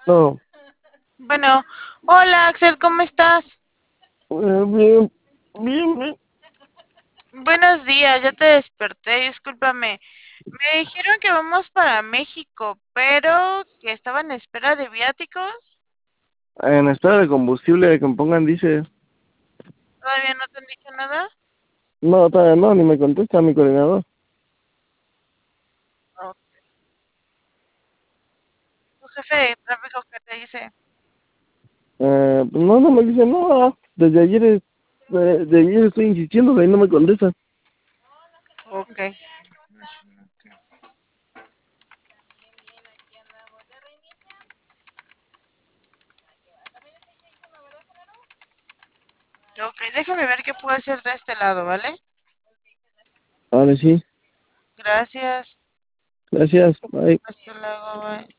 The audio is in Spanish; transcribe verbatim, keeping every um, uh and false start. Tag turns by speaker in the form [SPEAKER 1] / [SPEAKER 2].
[SPEAKER 1] No,
[SPEAKER 2] Bueno, hola Axel, ¿cómo estás?
[SPEAKER 1] eh, bien, bien, bien.
[SPEAKER 2] Buenos días, ya te desperté, discúlpame. Me dijeron que vamos para México, pero que estaban en espera de viáticos.
[SPEAKER 1] En espera de combustible de que me pongan, dice.
[SPEAKER 2] ¿Todavía no te han dicho nada?
[SPEAKER 1] No, todavía no, ni me contesta mi coordinador.
[SPEAKER 2] Oh, tu jefe de tráfico, ¿qué te dice?
[SPEAKER 1] Eh, pues no, no me dice nada. Desde ayer, es- de, de ayer estoy insistiendo, de ahí no me contesta.
[SPEAKER 2] Ok. Ok, déjame ver qué puedo hacer de este lado, ¿vale?
[SPEAKER 1] Vale, sí.
[SPEAKER 2] Gracias.
[SPEAKER 1] Gracias. Bye.
[SPEAKER 2] Hasta luego, bye.